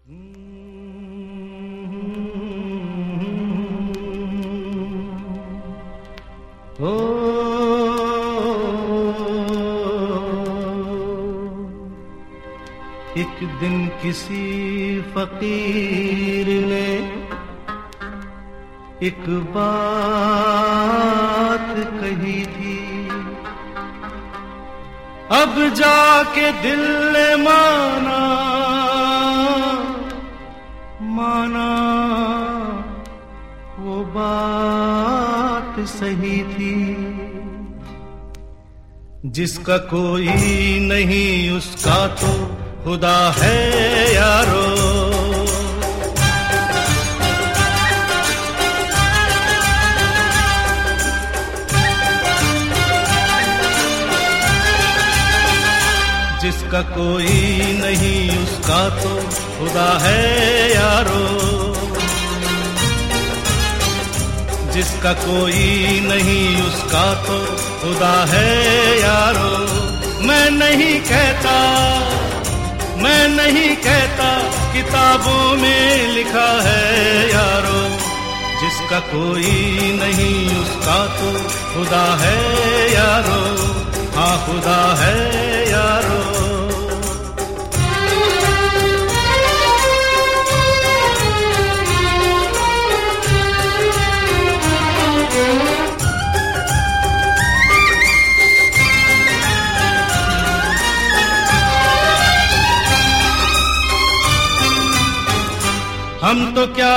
एक दिन किसी फकीर ने एक बात कही थी, अब जाके दिल ने माना वो बात सही थी। जिसका कोई नहीं उसका तो खुदा है यारो। जिसका कोई नहीं उसका तो खुदा है यारो। जिसका कोई नहीं उसका तो खुदा है यारो। मैं नहीं कहता किताबों में लिखा है यारो। जिसका कोई नहीं उसका तो खुदा है यारो। हाँ खुदा है यारो। हम तो क्या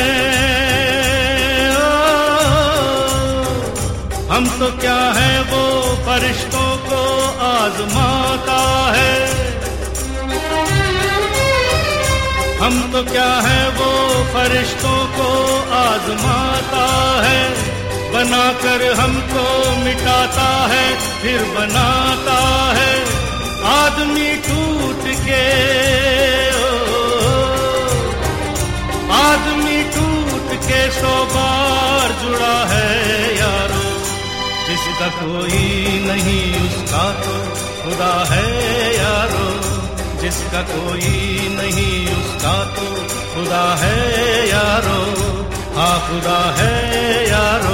हैं वो फरिश्तों को आजमाता है। हम तो क्या हैं वो फरिश्तों को आजमाता है। बनाकर हमको मिटाता है फिर बनाता है। आदमी टूट के 100 बार जुड़ा है यारो। जिसका कोई नहीं उसका तो खुदा है यारो। जिसका कोई नहीं उसका तो खुदा है यारो। हाँ खुदा है यारो।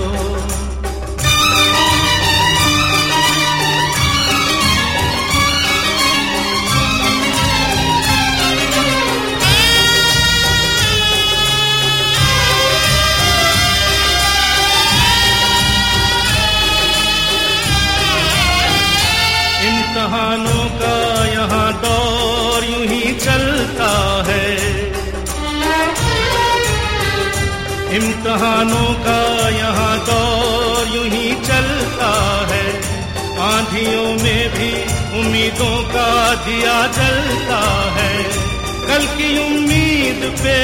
इम्तिहानों का यहाँ दौर यूं ही चलता है। इम्तिहानों का यहाँ दौर यूं ही चलता है। आंधियों में भी उम्मीदों का दिया जलता है। कल की उम्मीद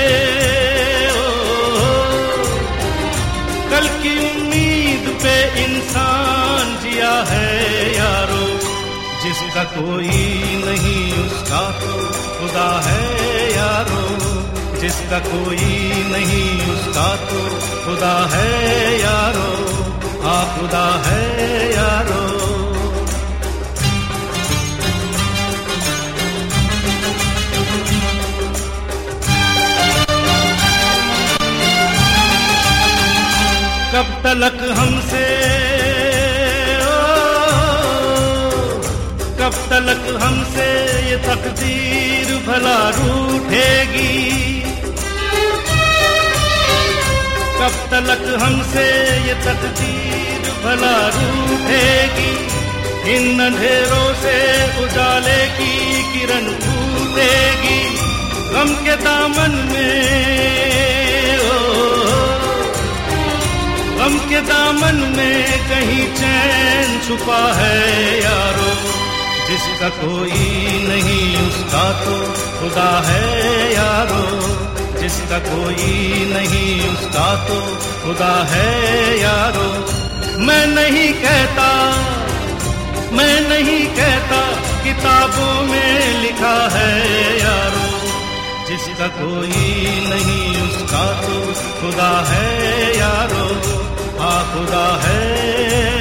पे इंसान जिया है यारो। जिसका कोई नहीं उसका तो खुदा है यारो। जिसका कोई नहीं उसका तो खुदा है यारो। हाँ खुदा है यारो। कब तलक हमसे ये तकदीर भला रूठेगी। कब तलक हमसे ये तकदीर भला रूठेगी। इन अंधेरों से उजाले की किरण फूटेगी। गम के दामन में कहीं चैन छुपा है यारो। जिसका कोई नहीं उसका तो खुदा है यारो। जिसका कोई नहीं उसका तो खुदा है यारो। मैं नहीं कहता किताबों में लिखा है यारो। जिसका कोई नहीं उसका तो खुदा है यारो। हाँ खुदा है।